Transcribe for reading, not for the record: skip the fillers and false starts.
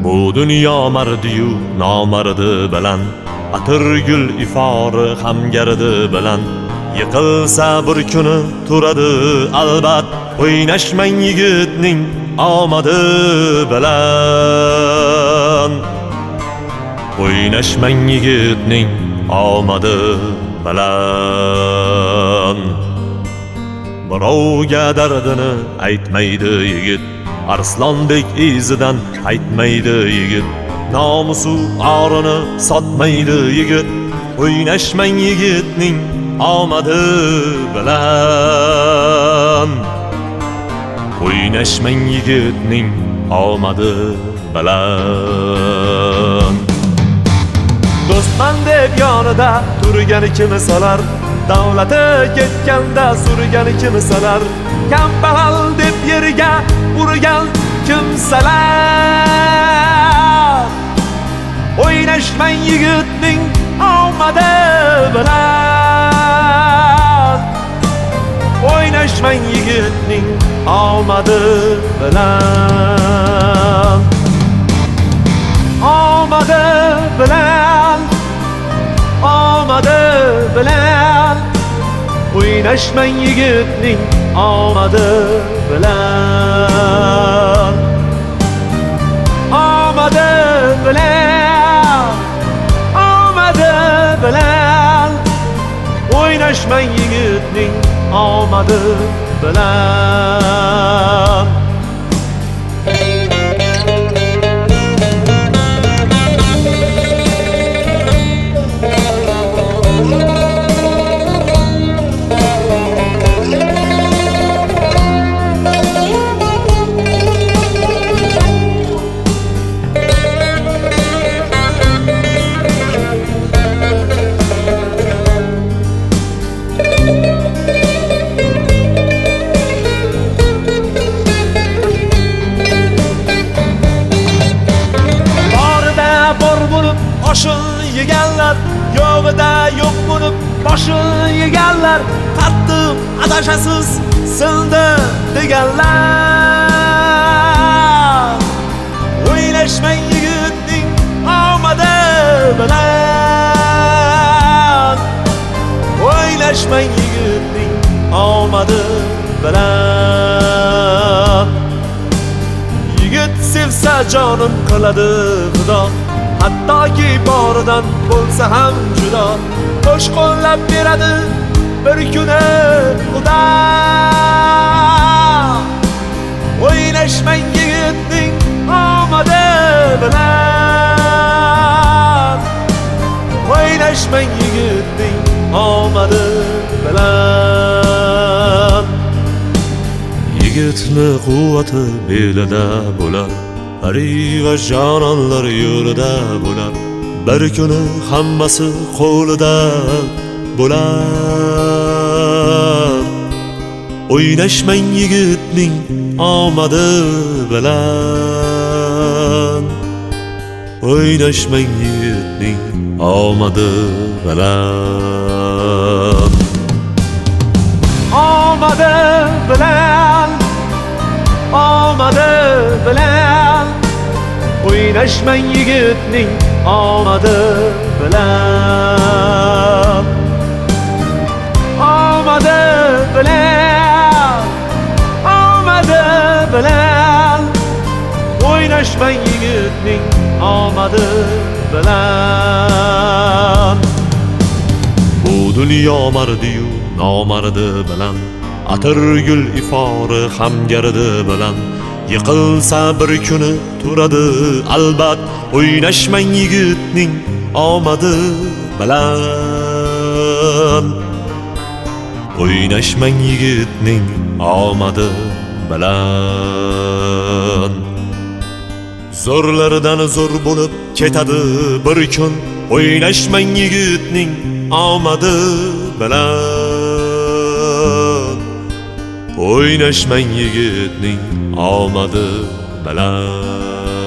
Bu dunyo mardiyu nomardi bilan, atirgul ifori hamgardi bilan, yiqilsa bir kuni turadi albat. O'ynashmang yigitning omadi bilan, o'ynashmang yigitning omadi bilan. Birovga dardini aytmaydi yigit, arslondek izidan qaytmaydi yigit, nomusu orini sotmaydi yigit. O'ynashmang yigitning omadi bilan, o'ynashmang yigitning omadi bilan. Do'stman deb yonida turgani kim solar, davlati ketganda surgani kim solar, kambag'al deb yerga urgan kimsalar. O'ynashmang yigitning omadi bilan, o'ynashmang yigitning omadi bilan, omadi bilan, omadi bilan. O'ynashmang yigitning omadi bilan, omadi bilan, omadi bilan. O'ynashmang yigitning omadi bilan. Boshini yeganlar, yo'g'ida yo'q bo'lib boshini yeganlar, qattiq adashasiz sildi deganlar. O'ynashmang yigitning omadi bilan, o'ynashmang yigitning omadi bilan. Yigit sevsa jonim qiladi xudo, hattoki boridan bo'lsa ham judo. Qo'sh qo'llab beradi bir kuni Xudo. O'ynashmang yigitning omadi bilan, o'ynashmang yigitning omadi bilan. Yigitni quvvati belida bo'lar, pari va jononlar yo'lida bo'lar, bir kuni hammasi qo'lida bo'lar. O'ynashmang yigitning omadi bilan, o'ynashmang yigitning omadi bilan, omadi bilan, omadi bilan. O'ynashmang yigitning omadi bilan, omadi bilan, omadi bilan. O'ynashmang yigitning omadi bilan. Bu dunyo mardiyu nomardi bilan, atirgul ifori hamgardi bilan, yiqilsa bir kuni turadi albat. O'ynashmang yigitning omadi bilan, o'ynashmang yigitning omadi bilan. Zo'rlardan zo'r bo'lib ketadi bir kun, o'ynashmang yigitning omadi bilan, o'ynashmang yigitning omadi bilan.